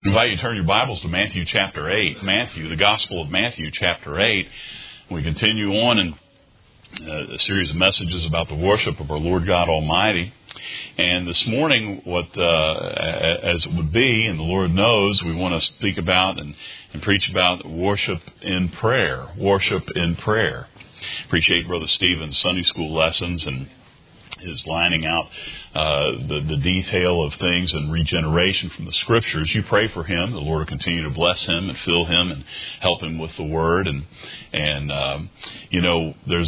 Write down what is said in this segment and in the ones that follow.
I invite you to turn your Bibles to Matthew chapter 8. Matthew, the Gospel of Matthew chapter 8. We continue on in a series of messages about the worship of our Lord God Almighty. And this morning, as it would be, and the Lord knows, we want to speak about and preach about worship in prayer. Worship in prayer. Appreciate Brother Stephen's Sunday school lessons and his lining out the detail of things and regeneration from the Scriptures. You pray for him. The Lord will continue to bless him and fill him and help him with the Word. And there's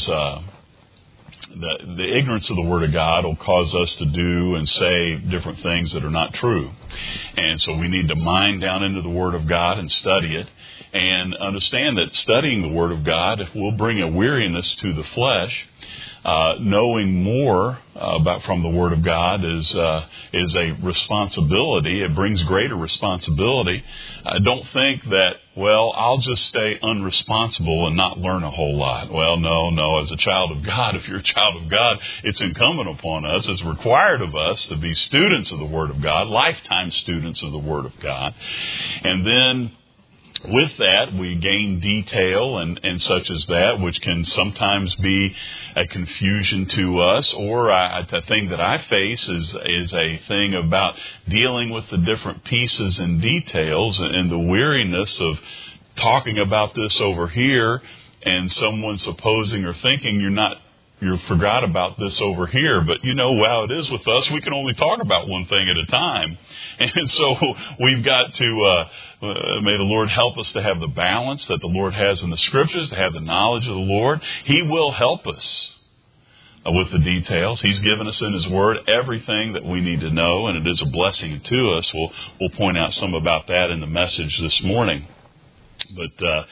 the ignorance of the Word of God will cause us to do and say different things that are not true. And so we need to mine down into the Word of God and study it and understand that studying the Word of God will bring a weariness to the flesh. Knowing more from the Word of God is a responsibility. It brings greater responsibility. Don't think that, I'll just stay unresponsible and not learn a whole lot. Well, no. As a child of God, if you're a child of God, it's incumbent upon us. It's required of us to be students of the Word of God, lifetime students of the Word of God. And then with that, we gain detail and such as that, which can sometimes be a confusion to us, or the thing that I face is a thing about dealing with the different pieces and details and the weariness of talking about this over here and someone supposing or thinking you forgot about this over here. But how it is with us, we can only talk about one thing at a time. And so we've got to, may the Lord help us to have the balance that the Lord has in the Scriptures, to have the knowledge of the Lord. He will help us with the details. He's given us in His Word everything that we need to know, and it is a blessing to us. We'll point out some about that in the message this morning. But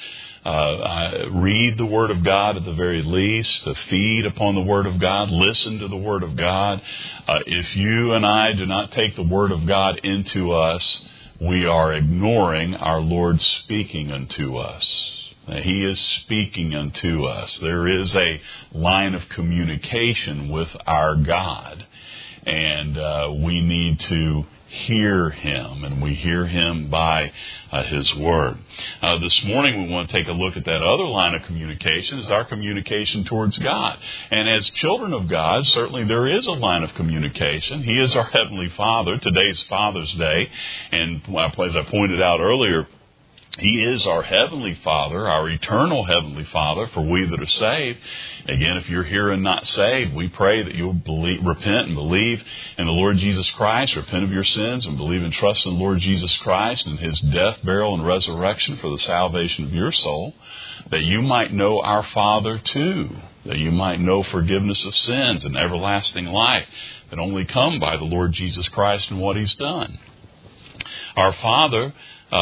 read the Word of God at the very least, to feed upon the Word of God, listen to the Word of God. If you and I do not take the Word of God into us, we are ignoring our Lord speaking unto us. He is speaking unto us. There is a line of communication with our God, and we need to hear Him, and we hear Him by His Word. This morning we want to take a look at that other line of communication, is our communication towards God. And as children of God, certainly there is a line of communication. He is our Heavenly Father. Today's Father's Day, and as I pointed out earlier, He is our Heavenly Father, our eternal Heavenly Father for we that are saved. Again, if you're here and not saved, we pray that you'll repent and believe in the Lord Jesus Christ, repent of your sins and believe and trust in the Lord Jesus Christ and His death, burial, and resurrection for the salvation of your soul, that you might know our Father too, that you might know forgiveness of sins and everlasting life that only come by the Lord Jesus Christ and what He's done. Our Father,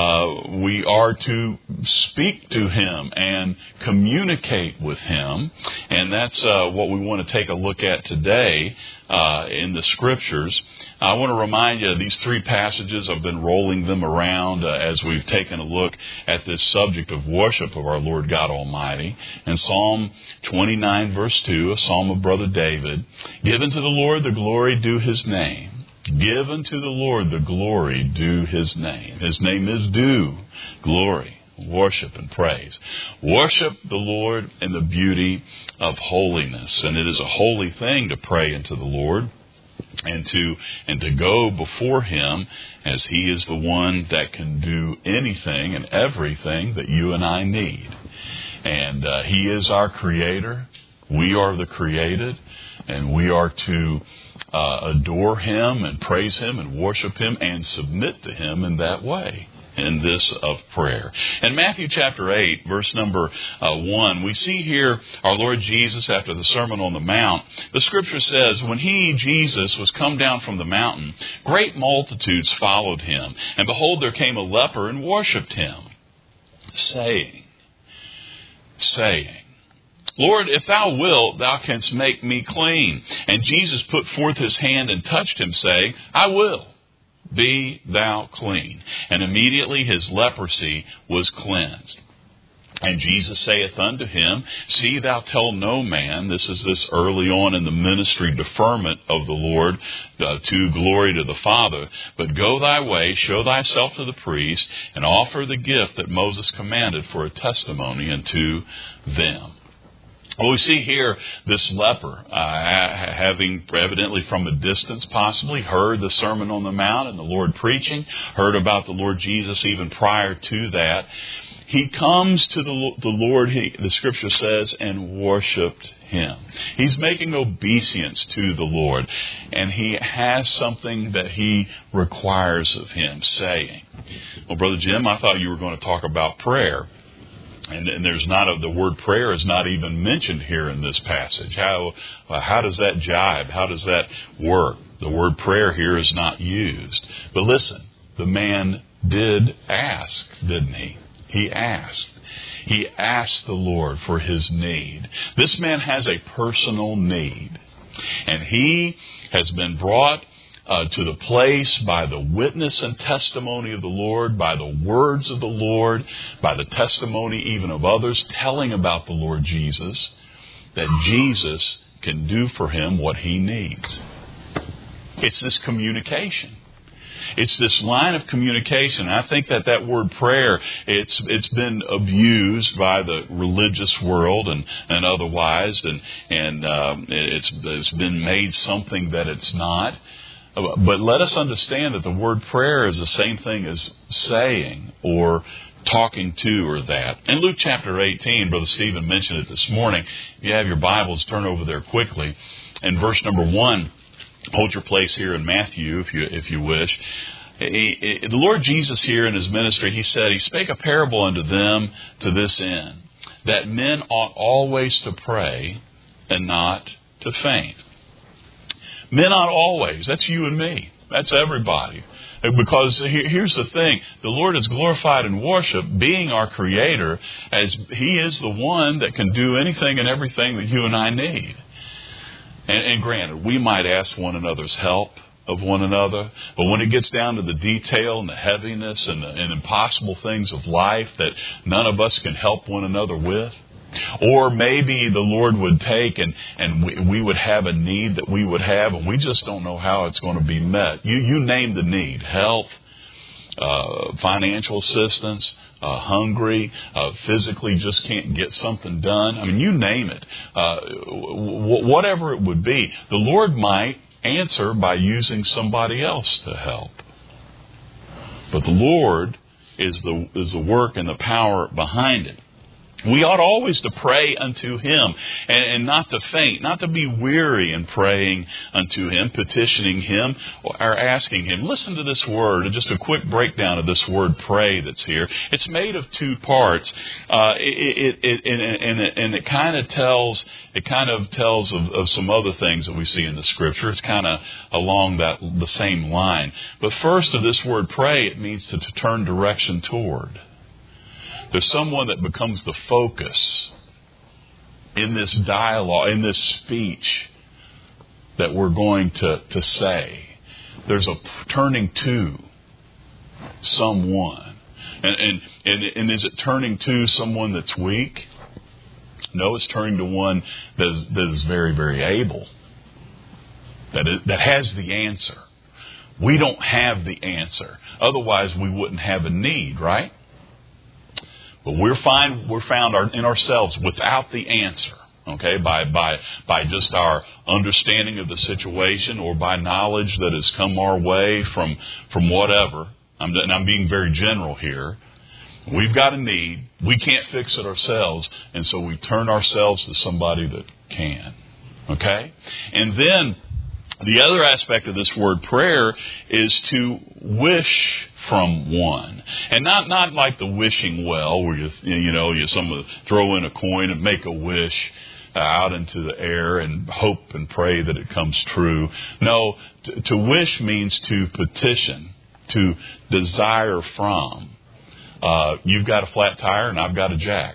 we are to speak to Him and communicate with Him. And that's what we want to take a look at today in the Scriptures. I want to remind you of these three passages. I've been rolling them around as we've taken a look at this subject of worship of our Lord God Almighty. In Psalm 29, verse 2, a psalm of Brother David, "Give unto the Lord the glory due His name. Give unto the Lord the glory due His name." His name is due glory, worship, and praise. Worship the Lord in the beauty of holiness. And it is a holy thing to pray unto the Lord and to go before Him, as He is the one that can do anything and everything that you and I need. And He is our Creator. We are the created, and we are to adore Him and praise Him and worship Him and submit to Him in that way, in this of prayer. In Matthew chapter 8, verse number 1, we see here our Lord Jesus after the Sermon on the Mount. The Scripture says, "When He, Jesus, was come down from the mountain, great multitudes followed Him. And behold, there came a leper and worshipped Him, saying, Lord, if Thou wilt, Thou canst make me clean. And Jesus put forth His hand and touched him, saying, I will. Be thou clean. And immediately his leprosy was cleansed." And Jesus saith unto him, See thou tell no man. This is this early on in the ministry deferment of the Lord to glory to the Father. But go thy way, show thyself to the priest, and offer the gift that Moses commanded for a testimony unto them. Well, we see here this leper, having evidently from a distance possibly heard the Sermon on the Mount and the Lord preaching, heard about the Lord Jesus even prior to that. He comes to the Lord, the Scripture says, and worshipped Him. He's making obeisance to the Lord, and he has something that He requires of him, saying, well, Brother Jim, I thought you were going to talk about prayer. And there's the word prayer is not even mentioned here in this passage. How does that jibe? How does that work? The word prayer here is not used. But listen, the man did ask, didn't he? He asked. He asked the Lord for his need. This man has a personal need. And he has been brought to the place by the witness and testimony of the Lord, by the words of the Lord, by the testimony even of others telling about the Lord Jesus, that Jesus can do for him what he needs. It's this communication. It's this line of communication. I think that word prayer, it's been abused by the religious world and otherwise, and it's been made something that it's not. But let us understand that the word prayer is the same thing as saying or talking to or that. In Luke chapter 18, Brother Stephen mentioned it this morning. If you have your Bibles, turn over there quickly. In verse number 1, hold your place here in Matthew if you wish. The Lord Jesus here in His ministry, He said, He spake a parable unto them to this end, that men ought always to pray and not to faint. Men ought always. That's you and me. That's everybody. Because here's the thing. The Lord is glorified in worship, being our Creator, as He is the one that can do anything and everything that you and I need. And granted, we might ask one another's help of one another, but when it gets down to the detail and the heaviness and impossible things of life that none of us can help one another with, or maybe the Lord would take and we would have a need that we would have, and we just don't know how it's going to be met. You name the need: health, financial assistance, hungry, physically just can't get something done. I mean, you name it. Whatever it would be, the Lord might answer by using somebody else to help. But the Lord is the work and the power behind it. We ought always to pray unto Him and not to faint, not to be weary in praying unto Him, petitioning Him, or asking Him. Listen to this word, just a quick breakdown of this word pray that's here. It's made of two parts, and it kind of tells of some other things that we see in the Scripture. It's kind of along the same line. But first of this word pray, it means to turn direction toward. There's someone that becomes the focus in this dialogue, in this speech that we're going to say. There's a turning to someone. And is it turning to someone that's weak? No, it's turning to one that is very, very able. That has the answer. We don't have the answer. Otherwise, we wouldn't have a need, right? But we're found in ourselves without the answer, okay, by just our understanding of the situation or by knowledge that has come our way from whatever. I'm being very general here. We've got a need. We can't fix it ourselves, and so we turn ourselves to somebody that can, okay? And then the other aspect of this word prayer is to wish from one. And not like the wishing well where you throw in a coin and make a wish out into the air and hope and pray that it comes true. No, to wish means to petition, to desire from. You've got a flat tire and I've got a jack.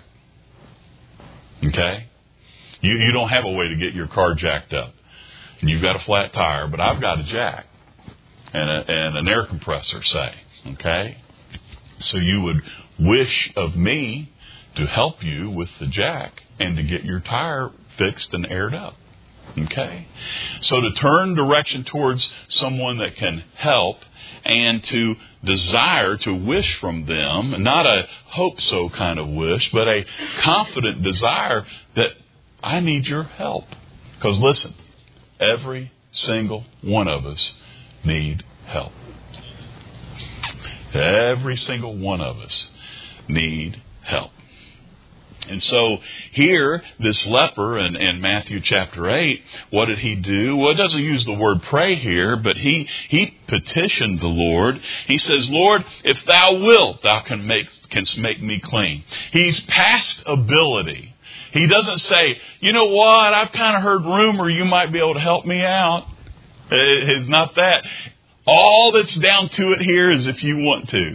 Okay? You don't have a way to get your car jacked up. And you've got a flat tire, but I've got a jack and an air compressor, say. Okay? So you would wish of me to help you with the jack and to get your tire fixed and aired up. Okay? So to turn direction towards someone that can help and to desire to wish from them, not a hope-so kind of wish, but a confident desire that I need your help. Because listen, every single one of us need help. Every single one of us need help. And so here, this leper in Matthew chapter 8, what did he do? Well, it doesn't use the word pray here, but he petitioned the Lord. He says, Lord, if thou wilt, thou canst make me clean. He's past ability. He doesn't say, you know what, I've kind of heard rumor you might be able to help me out. It's not that. All that's down to it here is if you want to.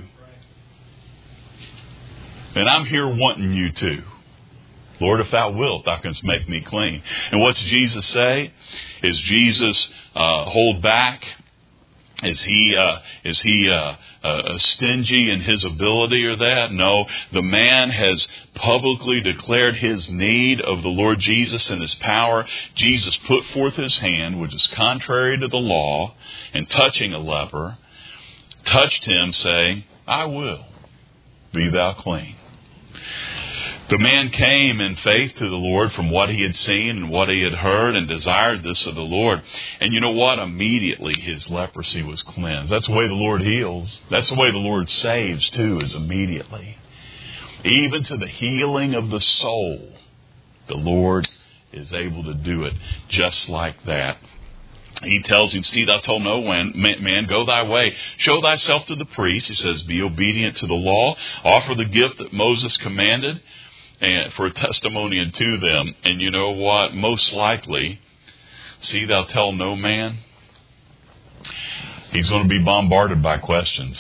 And I'm here wanting you to. Lord, if thou wilt, thou canst make me clean. And what's Jesus say? Is Jesus hold back? Is he stingy in his ability or that? No, the man has publicly declared his need of the Lord Jesus and his power. Jesus put forth his hand, which is contrary to the law, and touching a leper, touched him, saying, I will, be thou clean. The man came in faith to the Lord from what he had seen and what he had heard and desired this of the Lord. And you know what? Immediately his leprosy was cleansed. That's the way the Lord heals. That's the way the Lord saves too, is immediately. Even to the healing of the soul, the Lord is able to do it just like that. He tells him, see, thou told no man, go thy way. Show thyself to the priest. He says, be obedient to the law. Offer the gift that Moses commanded, and for a testimony unto them. And you know what? Most likely, see, thou tell no man. He's going to be bombarded by questions.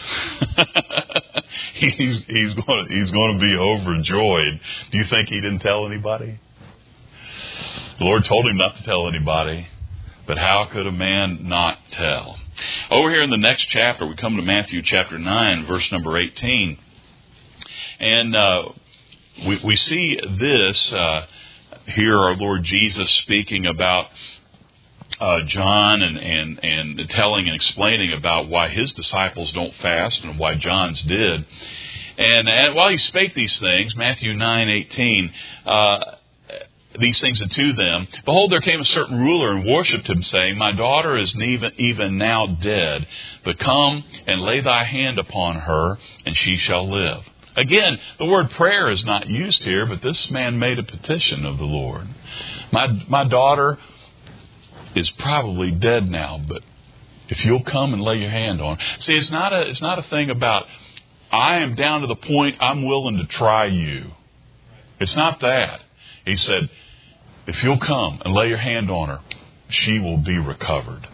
he's going to be overjoyed. Do you think he didn't tell anybody? The Lord told him not to tell anybody. But how could a man not tell? Over here in the next chapter, we come to Matthew chapter 9, verse number 18. And we see this, here our Lord Jesus speaking about John and telling and explaining about why his disciples don't fast and why John's did. And while he spake these things, Matthew 9:18, these things unto them, behold, there came a certain ruler and worshipped him, saying, my daughter is even now dead, but come and lay thy hand upon her, and she shall live. Again, the word prayer is not used here, but this man made a petition of the Lord. My daughter is probably dead now, but if you'll come and lay your hand on her. See, it's not a thing about, I am down to the point I'm willing to try you. It's not that. He said, if you'll come and lay your hand on her, she will be recovered.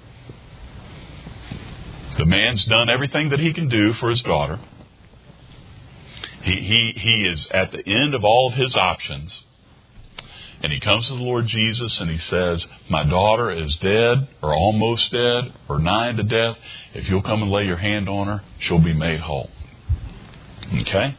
The man's done everything that he can do for his daughter. He is at the end of all of his options. And he comes to the Lord Jesus and he says, my daughter is dead or almost dead or nigh to death. If you'll come and lay your hand on her, she'll be made whole. Okay?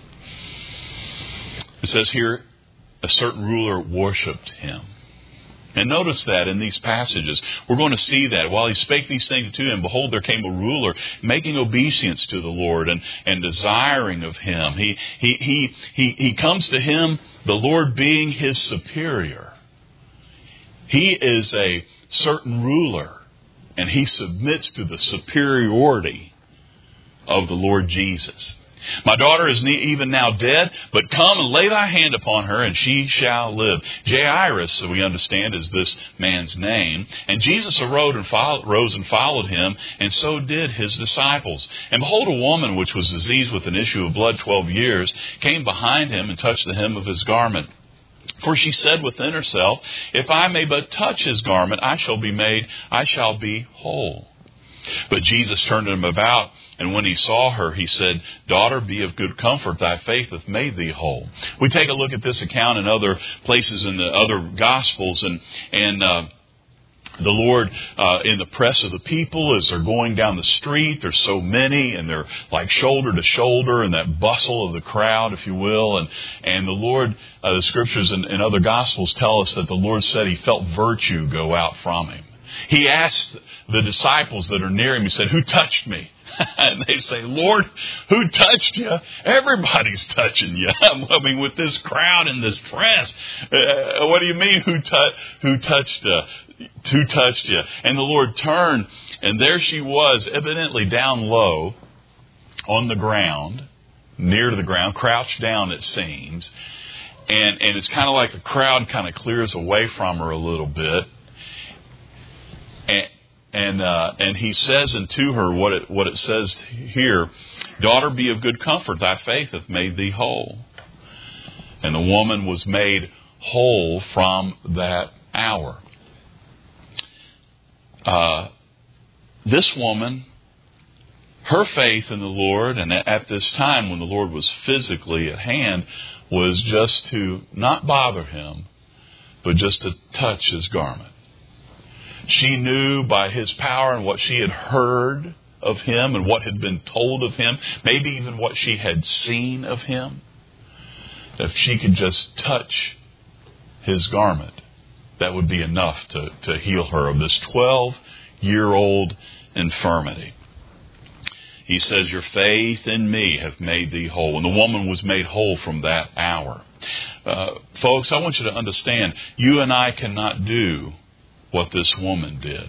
It says here, a certain ruler worshipped him. And notice that in these passages, we're going to see that while he spake these things to him, behold, there came a ruler making obeisance to the Lord and desiring of him. He comes to him, the Lord being his superior. He is a certain ruler, and he submits to the superiority of the Lord Jesus. My daughter is even now dead, but come and lay thy hand upon her, and she shall live. Jairus, so we understand, is this man's name. And Jesus arose and followed him, and so did his disciples. And behold, a woman which was diseased with an issue of blood 12 years came behind him and touched the hem of his garment. For she said within herself, if I may but touch his garment, I shall be whole. But Jesus turned him about, and when he saw her, he said, daughter, be of good comfort, thy faith hath made thee whole. We take a look at this account in other places in the other Gospels, and the Lord, in the press of the people, as they're going down the street, there's so many, and they're like shoulder to shoulder in that bustle of the crowd, if you will. And the Lord, the Scriptures and other Gospels tell us that the Lord said He felt virtue go out from Him. He asked the disciples that are near Him, He said, "Who touched me?" And they say, "Lord, who touched you?" Everybody's touching you. I mean, with this crowd and this press, what do you mean, who touched you? And the Lord turned, and there she was, evidently down low on the ground, near to the ground, crouched down, it seems. And it's kind of like the crowd kind of clears away from her a little bit. And He says unto her what it says here, "Daughter, be of good comfort, thy faith hath made thee whole." And the woman was made whole from that hour. This woman, her faith in the Lord, and at this time when the Lord was physically at hand, was just to not bother Him, but just to touch His garment. She knew by His power and what she had heard of Him and what had been told of Him, maybe even what she had seen of Him, that if she could just touch His garment, that would be enough to heal her of this 12-year-old infirmity. He says, "Your faith in me hath made thee whole." And the woman was made whole from that hour. Folks, I want you to understand, you and I cannot do what this woman did.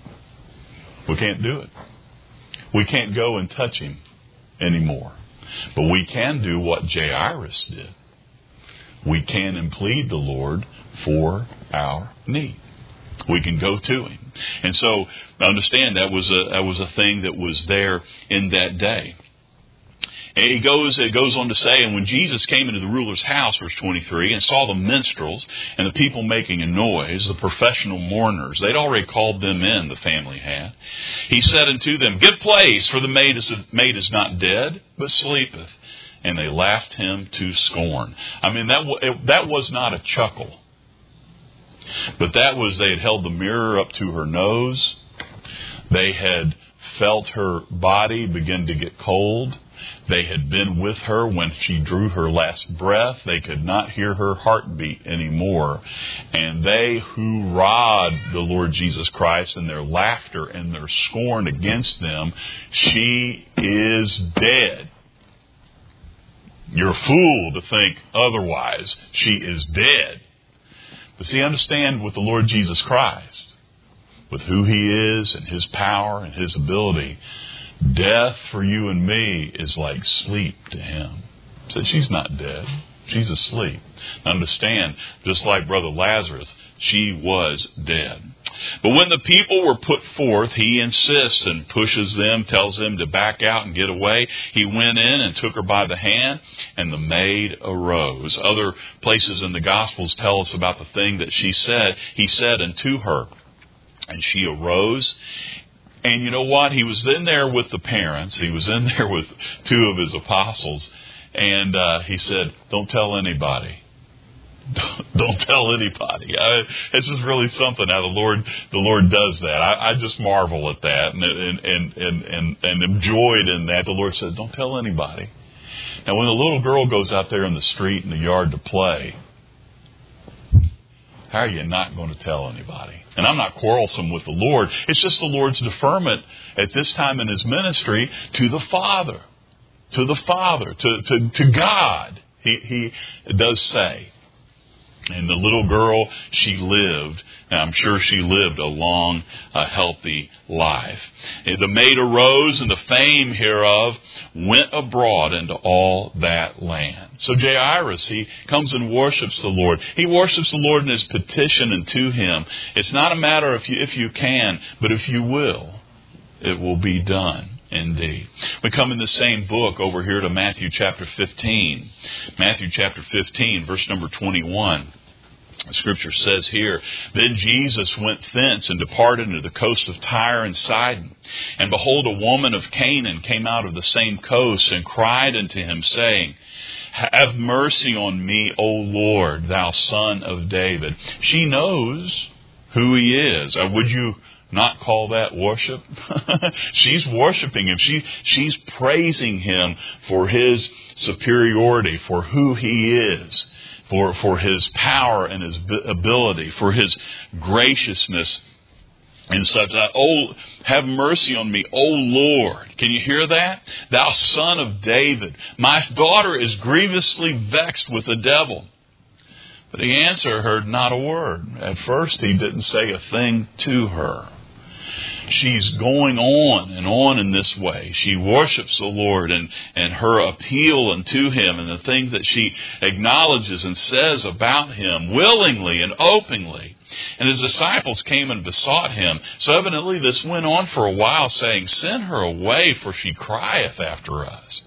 We can't do it. We can't go and touch Him anymore. But we can do what Jairus did. We can and plead the Lord for our need. We can go to Him. And so, understand that was a thing that was there in that day. And it goes on to say, "And when Jesus came into the ruler's house," verse 23, "and saw the minstrels and the people making a noise, the professional mourners," they'd already called them in, the family had, "He said unto them, Give place, for the maid is not dead, but sleepeth. And they laughed Him to scorn." I mean, that was not a chuckle. But that was, they had held the mirror up to her nose. They had felt her body begin to get cold. They had been with her when she drew her last breath. They could not hear her heartbeat anymore. And they who rod the Lord Jesus Christ in their laughter and their scorn against them, "She is dead." You're a fool to think otherwise. She is dead. But see, understand with the Lord Jesus Christ, with who He is and His power and His ability, death for you and me is like sleep to Him. So she's not dead. She's asleep. Understand, just like Brother Lazarus, she was dead. But when the people were put forth, He insists and pushes them, tells them to back out and get away. He went in and took her by the hand, and the maid arose. Other places in the Gospels tell us about the thing that she said. He said unto her, and she arose. And you know what? He was in there with the parents. He was in there with two of His apostles. And He said, "Don't tell anybody. Don't tell anybody." It's just really something how the Lord does that. I just marvel at that and am joyed in that. The Lord says, "Don't tell anybody." Now, when the little girl goes out there in the street in the yard to play, how are you not going to tell anybody? And I'm not quarrelsome with the Lord. It's just the Lord's deferment at this time in His ministry to the Father. To the Father. To God. He does say. And the little girl, she lived, and I'm sure she lived a long, healthy life. And the maid arose, and the fame hereof went abroad into all that land. So Jairus, he comes and worships the Lord. He worships the Lord in his petition unto Him. It's not a matter if you can, but if you will, it will be done. Indeed. We come in the same book over here to Matthew chapter 15. Matthew chapter 15, verse number 21. The Scripture says here, "Then Jesus went thence and departed into the coast of Tyre and Sidon. And behold, a woman of Canaan came out of the same coast and cried unto Him, saying, Have mercy on me, O Lord, thou Son of David." She knows who He is. Would you not call that worship? She's worshiping Him. She's praising Him for His superiority, for who He is, for His power and His ability, for His graciousness and such. Oh, have mercy on me, O Lord. Can you hear that? Thou Son of David, my daughter is grievously vexed with the devil. But He answered her not a word. At first He didn't say a thing to her. She's going on in this way. She worships the Lord and her appeal unto Him and the things that she acknowledges and says about Him willingly and openly. And His disciples came and besought Him. So evidently this went on for a while, saying, Send her away, for she crieth after us.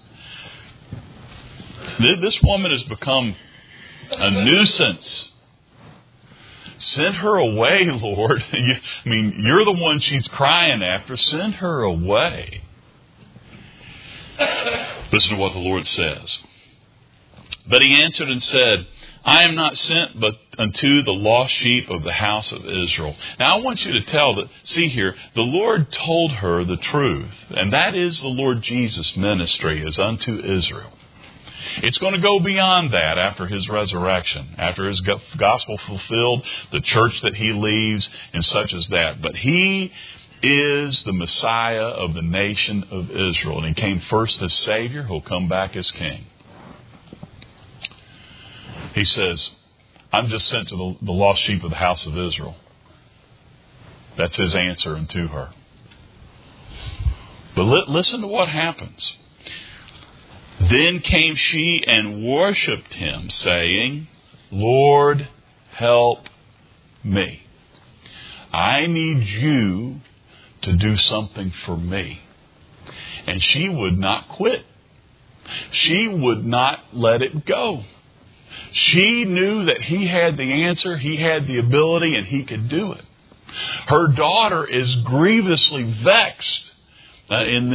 This woman has become a nuisance. Send her away, Lord. You're the one she's crying after. Send her away. Listen to what the Lord says. But He answered and said, I am not sent but unto the lost sheep of the house of Israel. Now I want you to see here, the Lord told her the truth. And that is the Lord Jesus' ministry is unto Israel. It's going to go beyond that after His resurrection, after His gospel fulfilled, the church that He leaves, and such as that. But He is the Messiah of the nation of Israel. And He came first as Savior. He'll come back as King. He says, I'm just sent to the lost sheep of the house of Israel. That's His answer unto her. But listen to what happens. Then came she and worshipped Him, saying, Lord, help me. I need you to do something for me. And she would not quit. She would not let it go. She knew that He had the answer, He had the ability, and He could do it. Her daughter is grievously vexed in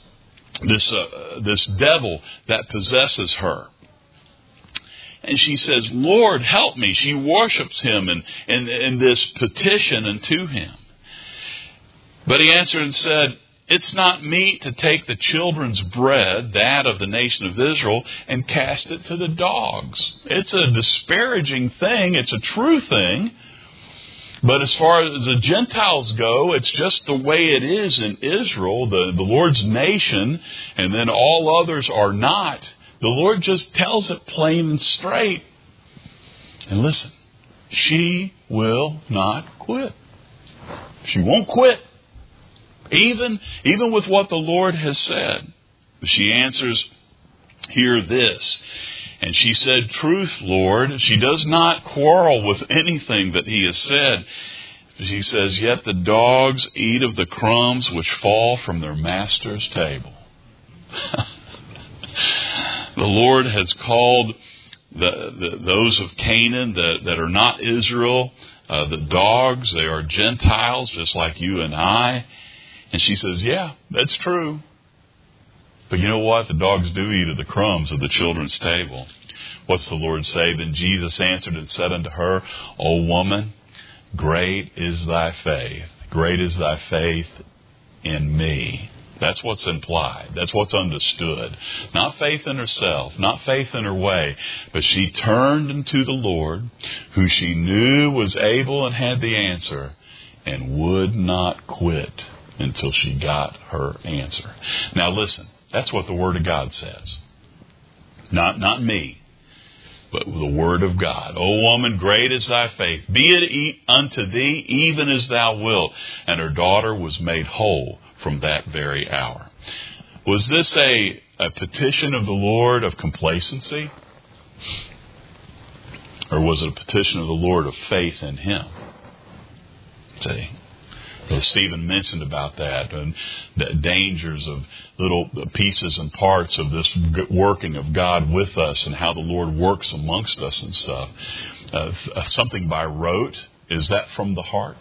this devil that possesses her. And she says, Lord, help me. She worships Him in this petition unto Him. But He answered and said, It's not meet to take the children's bread, that of the nation of Israel, and cast it to the dogs. It's a disparaging thing. It's a true thing. But as far as the Gentiles go, it's just the way it is in Israel, the Lord's nation, and then all others are not. The Lord just tells it plain and straight. And listen, she will not quit. She won't quit. Even with what the Lord has said. She answers here this. And she said, Truth, Lord. She does not quarrel with anything that He has said. She says, Yet the dogs eat of the crumbs which fall from their master's table. The Lord has called those of Canaan that are not Israel, the dogs. They are Gentiles, just like you and I. And she says, yeah, that's true. But you know what? The dogs do eat of the crumbs of the children's table. What's the Lord say? Then Jesus answered and said unto her, O woman, great is thy faith. Great is thy faith in me. That's what's implied. That's what's understood. Not faith in herself, not faith in her way, but she turned unto the Lord, who she knew was able and had the answer, and would not quit until she got her answer. Now listen, that's what the Word of God says. Not me, but the Word of God. O woman, great is thy faith. Be it unto thee even as thou wilt. And her daughter was made whole from that very hour. Was this a petition of the Lord of complacency? Or was it a petition of the Lord of faith in Him? See? As Stephen mentioned about that, and the dangers of little pieces and parts of this working of God with us and how the Lord works amongst us and stuff. Something by rote, is that from the heart?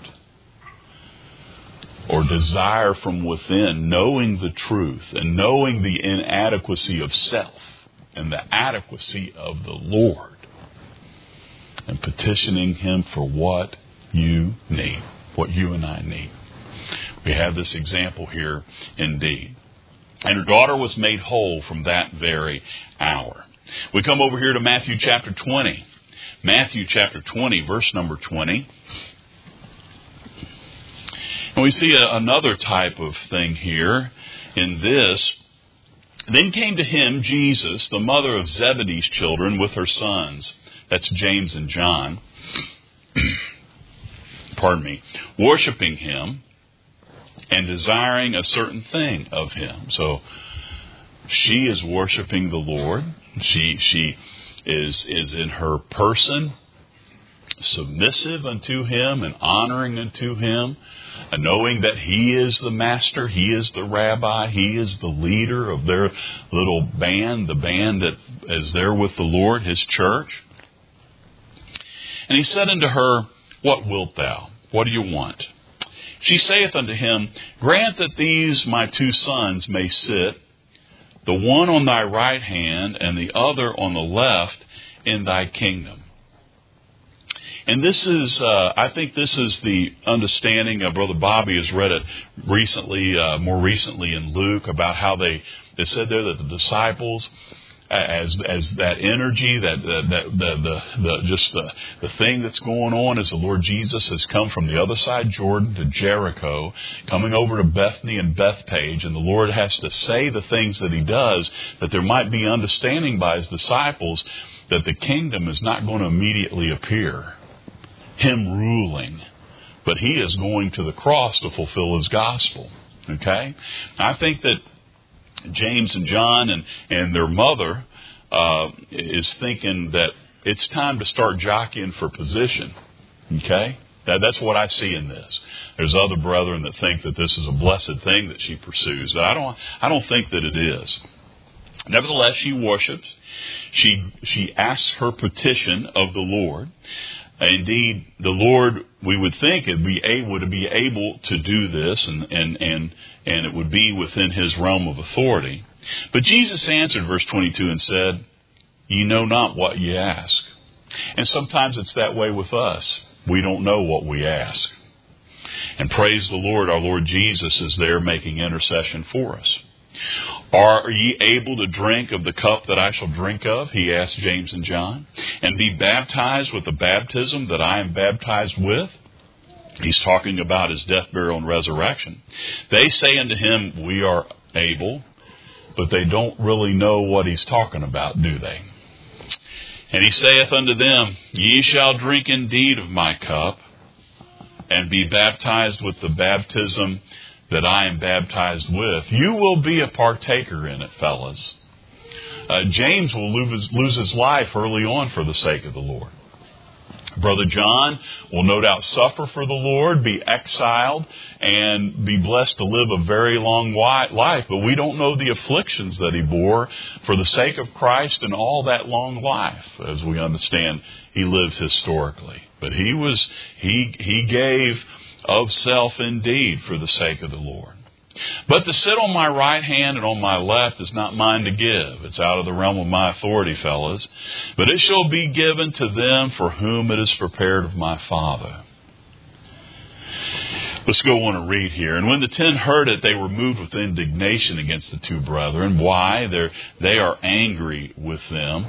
Or desire from within, knowing the truth and knowing the inadequacy of self and the adequacy of the Lord, and petitioning Him for what you need, what you and I need. We have this example here indeed. And her daughter was made whole from that very hour. We come over here to Matthew chapter 20. Matthew chapter 20, verse number 20. And we see another type of thing here in this. Then came to him Jesus, the mother of Zebedee's children, with her sons. That's James and John. Pardon me. Worshipping him and desiring a certain thing of him. So she is worshiping the Lord. She is in her person submissive unto him and honoring unto him, and knowing that he is the master, he is the rabbi, he is the leader of their little band, the band that is there with the Lord, his church. And he said unto her, What wilt thou? What do you want? She saith unto him, Grant that these my two sons may sit, the one on thy right hand and the other on the left, in thy kingdom. And this is, I think this is the understanding. Brother Bobby has read it recently, more recently in Luke, about how they said there that the disciples, as that energy, the thing that's going on as the Lord Jesus has come from the other side Jordan to Jericho, coming over to Bethany and Bethpage, and the Lord has to say the things that he does, that there might be understanding by his disciples that the kingdom is not going to immediately appear, him ruling, but he is going to the cross to fulfill his gospel. Okay? I think that James and John and their mother is thinking that it's time to start jockeying for position. Okay? That's what I see in this. There's other brethren that think that this is a blessed thing that she pursues. But I don't think that it is. Nevertheless, she worships. She asks her petition of the Lord. Indeed, the Lord, we would think, would be able to do this, and it would be within his realm of authority. But Jesus answered, verse 22, and said, Ye know not what ye ask. And sometimes it's that way with us. We don't know what we ask. And praise the Lord, our Lord Jesus is there making intercession for us. Are ye able to drink of the cup that I shall drink of? He asked James and John. And be baptized with the baptism that I am baptized with? He's talking about his death, burial, and resurrection. They say unto him, We are able. But they don't really know what he's talking about, do they? And he saith unto them, Ye shall drink indeed of my cup, and be baptized with the baptism that I am baptized with. You will be a partaker in it, fellas. James will lose his life early on for the sake of the Lord. Brother John will no doubt suffer for the Lord, be exiled, and be blessed to live a very long life. But we don't know the afflictions that he bore for the sake of Christ and all that long life, as we understand he lived historically. But he gave of self indeed for the sake of the Lord. But to sit on my right hand and on my left is not mine to give. It's out of the realm of my authority, fellas. But it shall be given to them for whom it is prepared of my Father. Let's go on and read here. And when the 10 heard it, they were moved with indignation against the two brethren. Why? They are angry with them.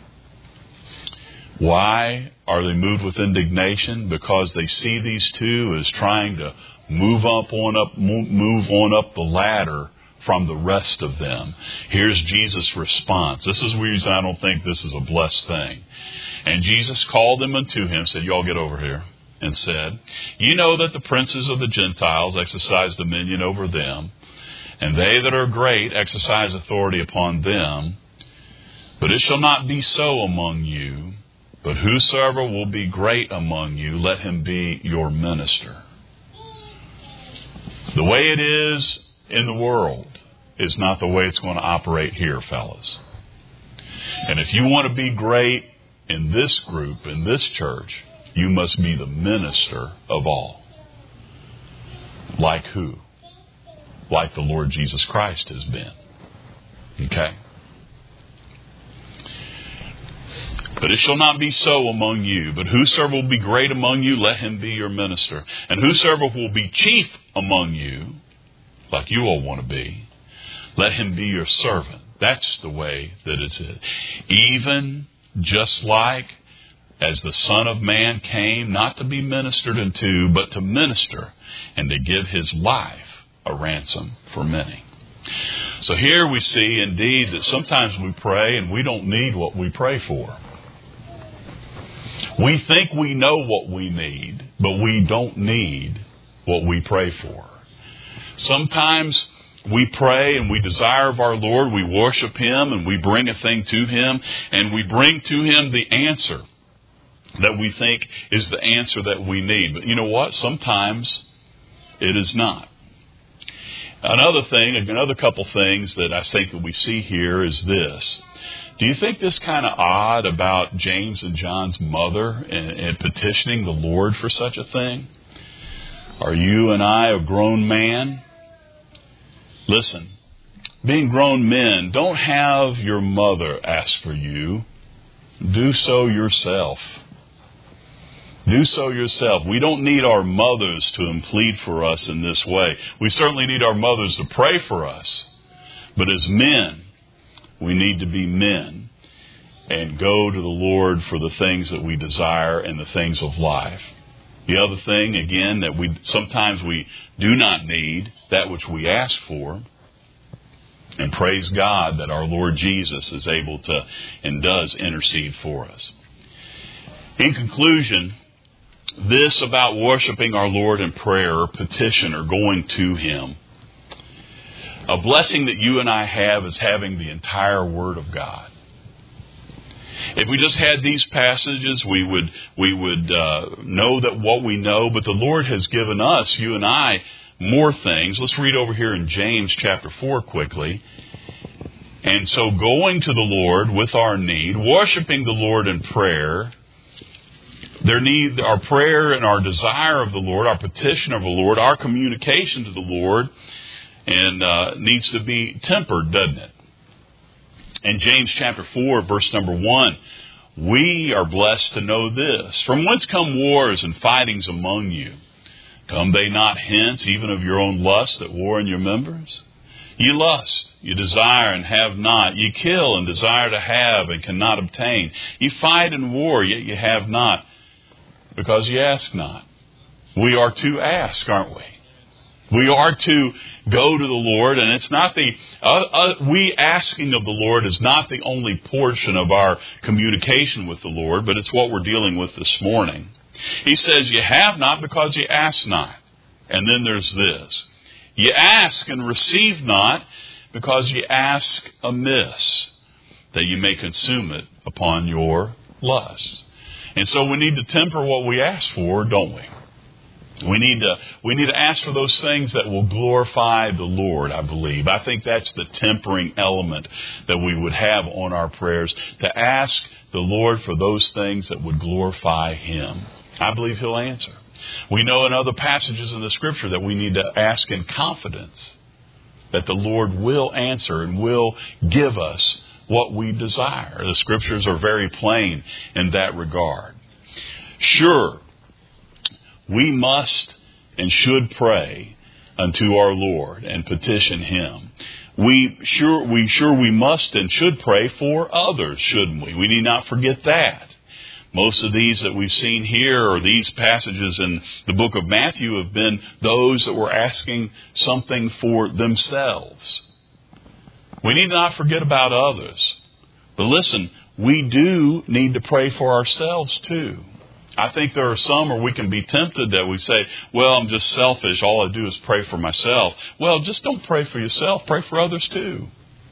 Why are they moved with indignation? Because they see these two as trying to move on up the ladder from the rest of them. Here's Jesus' response. This is the reason I don't think this is a blessed thing. And Jesus called them unto him, said, Y'all get over here, and said, You know that the princes of the Gentiles exercise dominion over them, and they that are great exercise authority upon them. But it shall not be so among you. But whosoever will be great among you, let him be your minister. The way it is in the world is not the way it's going to operate here, fellas. And if you want to be great in this group, in this church, you must be the minister of all. Like who? Like the Lord Jesus Christ has been. Okay? But it shall not be so among you. But whosoever will be great among you, let him be your minister. And whosoever will be chief among you, like you all want to be, let him be your servant. That's the way that it is. Even just like as the Son of Man came, not to be ministered unto, but to minister, and to give his life a ransom for many. So here we see indeed that sometimes we pray and we don't need what we pray for. We think we know what we need, but we don't need what we pray for. Sometimes we pray and we desire of our Lord, we worship him and we bring a thing to him, and we bring to him the answer that we think is the answer that we need. But you know what? Sometimes it is not. Another couple things that I think that we see here is this. Do you think this kind of odd about James and John's mother and petitioning the Lord for such a thing? Are you and I a grown man? Listen, being grown men, don't have your mother ask for you. Do so yourself. Do so yourself. We don't need our mothers to plead for us in this way. We certainly need our mothers to pray for us. But as men, we need to be men and go to the Lord for the things that we desire and the things of life. The other thing, again, that sometimes we do not need that which we ask for. And praise God that our Lord Jesus is able to and does intercede for us. In conclusion, this about worshiping our Lord in prayer or petition or going to him. A blessing that you and I have is having the entire Word of God. If we just had these passages, we would know that what we know. But the Lord has given us, you and I, more things. Let's read over here in James chapter 4 quickly. And so going to the Lord with our need, worshiping the Lord in prayer, our prayer and our desire of the Lord, our petition of the Lord, our communication to the Lord, and needs to be tempered, doesn't it? In James chapter 4, verse number 1, we are blessed to know this. From whence come wars and fightings among you? Come they not hence, even of your own lust that war in your members? Ye lust, you desire and have not. Ye kill and desire to have and cannot obtain. Ye fight and war, yet ye have not, because ye ask not. We are to ask, aren't we? We are to go to the Lord, and it's not we asking of the Lord is not the only portion of our communication with the Lord, but it's what we're dealing with this morning. He says, you have not because you ask not. And then there's this. You ask and receive not because you ask amiss, that you may consume it upon your lust. And so we need to temper what we ask for, don't we? We need to ask for those things that will glorify the Lord, I believe. I think that's the tempering element that we would have on our prayers, to ask the Lord for those things that would glorify him. I believe he'll answer. We know in other passages in the Scripture that we need to ask in confidence that the Lord will answer and will give us what we desire. The Scriptures are very plain in that regard. Sure, we must and should pray unto our Lord and petition him. We must and should pray for others, shouldn't we? We need not forget that. Most of these that we've seen here, or these passages in the book of Matthew, have been those that were asking something for themselves. We need not forget about others. But listen, we do need to pray for ourselves too. I think there are some where we can be tempted that we say, well, I'm just selfish. All I do is pray for myself. Well, just don't pray for yourself. Pray for others too.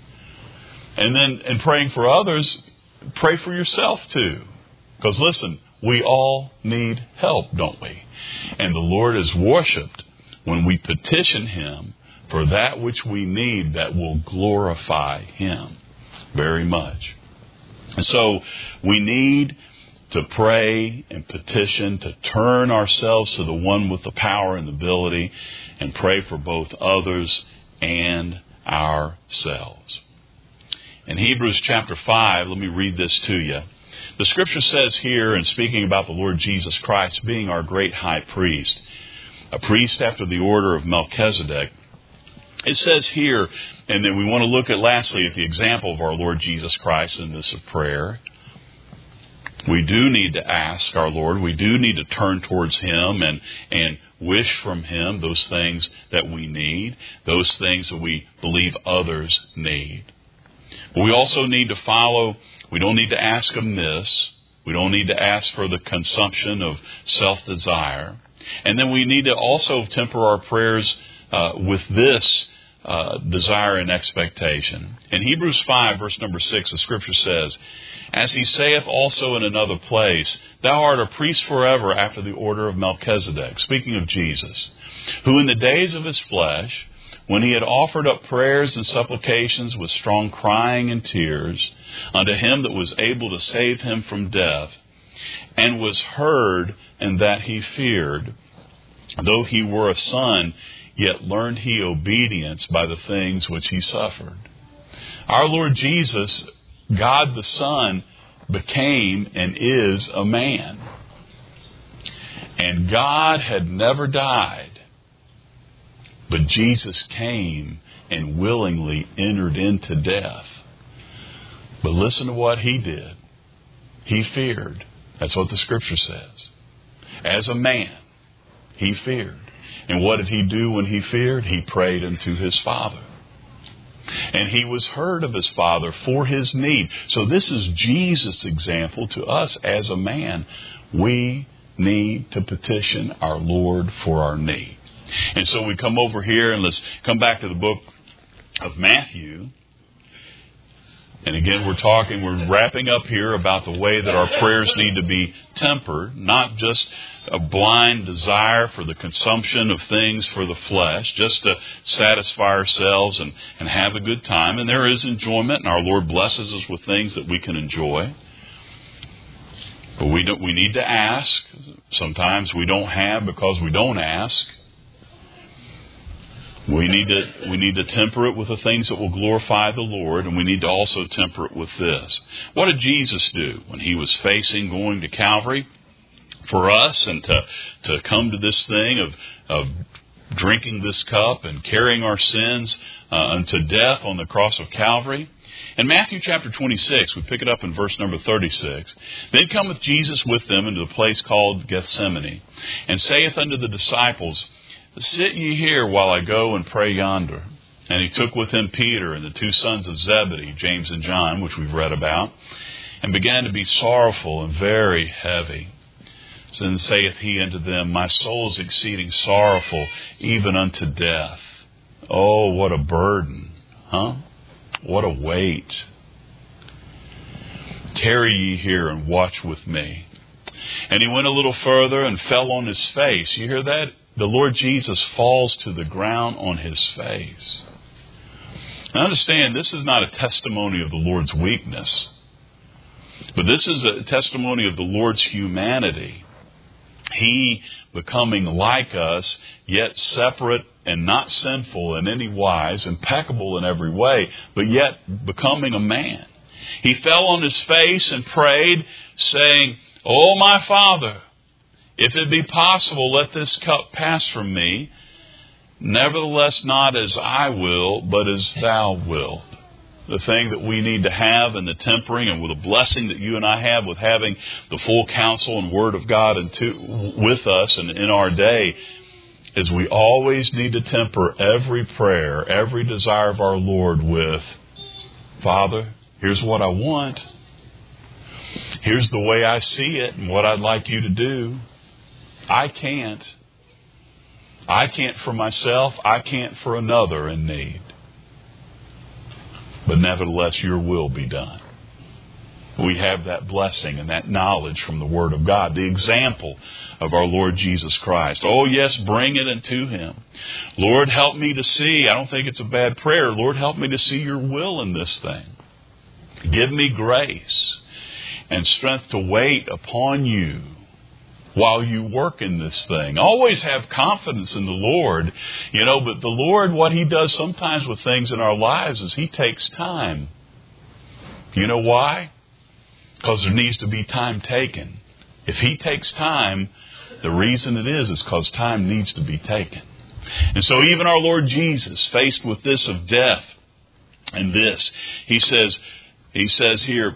And then in praying for others, pray for yourself too. Because listen, we all need help, don't we? And the Lord is worshipped when we petition him for that which we need that will glorify him very much. And so we need to pray and petition, to turn ourselves to the one with the power and the ability, and pray for both others and ourselves. In Hebrews chapter 5, let me read this to you. The Scripture says here, in speaking about the Lord Jesus Christ being our great high priest, a priest after the order of Melchizedek, it says here, and then we want to look at lastly at the example of our Lord Jesus Christ in this prayer. We do need to ask our Lord. We do need to turn towards Him and wish from Him those things that we need, those things that we believe others need. But we also need to follow. We don't need to ask amiss. We don't need to ask for the consumption of self-desire. And then we need to also temper our prayers with this desire and expectation. In Hebrews 5, verse number 6, the Scripture says, "As he saith also in another place, Thou art a priest forever after the order of Melchizedek," speaking of Jesus, "who in the days of his flesh, when he had offered up prayers and supplications with strong crying and tears unto him that was able to save him from death, and was heard, and that he feared, though he were a son, yet learned he obedience by the things which he suffered." Our Lord Jesus, God the Son, became and is a man. And God had never died, but Jesus came and willingly entered into death. But listen to what He did. He feared. That's what the Scripture says. As a man, He feared. And what did He do when He feared? He prayed unto His Father. And He was heard of His Father for His need. So this is Jesus' example to us as a man. We need to petition our Lord for our need. And so we come over here and let's come back to the book of Matthew. And again, we're wrapping up here about the way that our prayers need to be tempered, not just a blind desire for the consumption of things for the flesh, just to satisfy ourselves and have a good time. And there is enjoyment, and our Lord blesses us with things that we can enjoy. But we need to ask. Sometimes we don't have because we don't ask. We need to temper it with the things that will glorify the Lord, and we need to also temper it with this. What did Jesus do when He was facing going to Calvary for us and to come to this thing of drinking this cup and carrying our sins unto death on the cross of Calvary? In Matthew chapter 26, we pick it up in verse number 36. "Then cometh Jesus with them into the place called Gethsemane, and saith unto the disciples, Sit ye here while I go and pray yonder. And He took with Him Peter and the two sons of Zebedee, James and John, which we've read about, and began to be sorrowful and very heavy. Then saith He unto them, My soul is exceeding sorrowful, even unto death." Oh, what a burden, huh? What a weight. "Tarry ye here and watch with me." And He went a little further and fell on His face. You hear that? The Lord Jesus falls to the ground on His face. Now understand, this is not a testimony of the Lord's weakness, but this is a testimony of the Lord's humanity. He becoming like us, yet separate and not sinful in any wise, impeccable in every way, but yet becoming a man. He fell on His face and prayed, saying, "O my Father, if it be possible, let this cup pass from me. Nevertheless, not as I will, but as Thou wilt." The thing that we need to have in the tempering and with the blessing that you and I have with having the full counsel and Word of God with us and in our day is we always need to temper every prayer, every desire of our Lord with, "Father, here's what I want. Here's the way I see it and what I'd like you to do. I can't for myself. I can't for another in need. But nevertheless, your will be done." We have that blessing and that knowledge from the Word of God, the example of our Lord Jesus Christ. Oh, yes, bring it unto Him. "Lord, help me to see." I don't think it's a bad prayer. "Lord, help me to see your will in this thing. Give me grace and strength to wait upon you while you work in this thing." Always have confidence in the Lord, but the Lord, what He does sometimes with things in our lives is He takes time. You know why? Because there needs to be time taken. If He takes time, the reason it is because time needs to be taken. And so even our Lord Jesus, faced with this of death and this, He says here,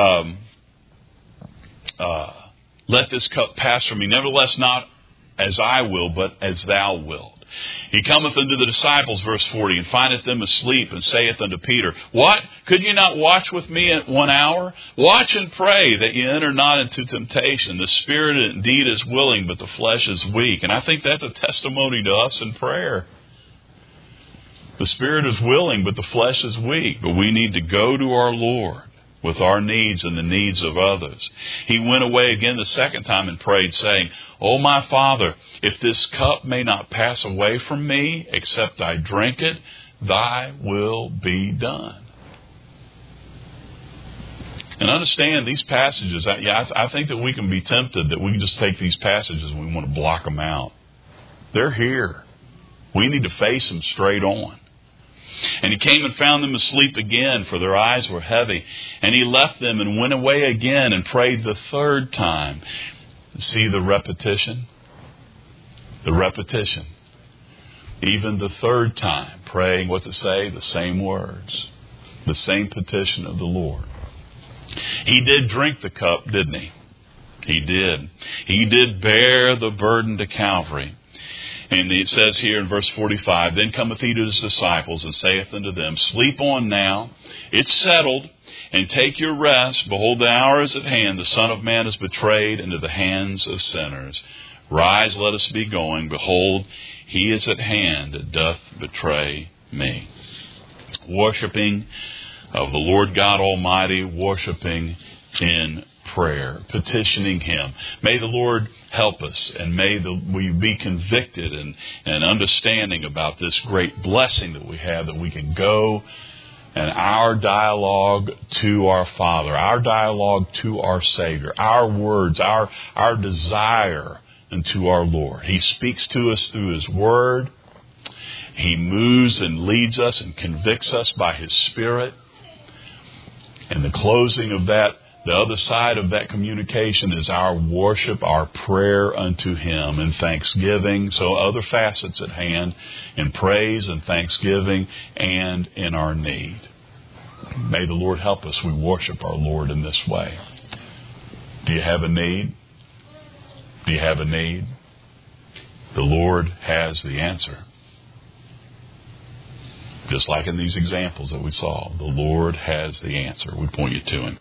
let this cup pass from me. Nevertheless, not as I will, but as thou wilt. He cometh unto the disciples, verse 40, and findeth them asleep, and saith unto Peter, What? Could ye not watch with me at 1 hour? Watch and pray that ye enter not into temptation. The spirit indeed is willing, but the flesh is weak. And I think that's a testimony to us in prayer. The spirit is willing, but the flesh is weak. But we need to go to our Lord with our needs and the needs of others. He went away again the second time and prayed, saying, O my Father, if this cup may not pass away from me, except I drink it, thy will be done. And understand these passages, I think that we can be tempted that we can just take these passages and we want to block them out. They're here. We need to face them straight on. And He came and found them asleep again, for their eyes were heavy. And He left them and went away again and prayed the third time. See the repetition? The repetition. Even the third time, praying, what's it say? The same words. The same petition of the Lord. He did drink the cup, didn't He? He did. He did bear the burden to Calvary. And it says here in verse 45, Then cometh He to His disciples, and saith unto them, Sleep on now, it's settled, and take your rest. Behold, the hour is at hand. The Son of Man is betrayed into the hands of sinners. Rise, let us be going. Behold, He is at hand that doth betray me. Worshipping of the Lord God Almighty, worshipping in prayer, petitioning Him. May the Lord help us, and may we be convicted and understanding about this great blessing that we have, that we can go and our dialogue to our Father, our dialogue to our Savior, our words, our desire unto our Lord. He speaks to us through His Word. He moves and leads us and convicts us by His Spirit. And the closing of that, the other side of that communication is our worship, our prayer unto Him in thanksgiving. So other facets at hand in praise and thanksgiving and in our need. May the Lord help us. We worship our Lord in this way. Do you have a need? Do you have a need? The Lord has the answer. Just like in these examples that we saw, the Lord has the answer. We point you to Him.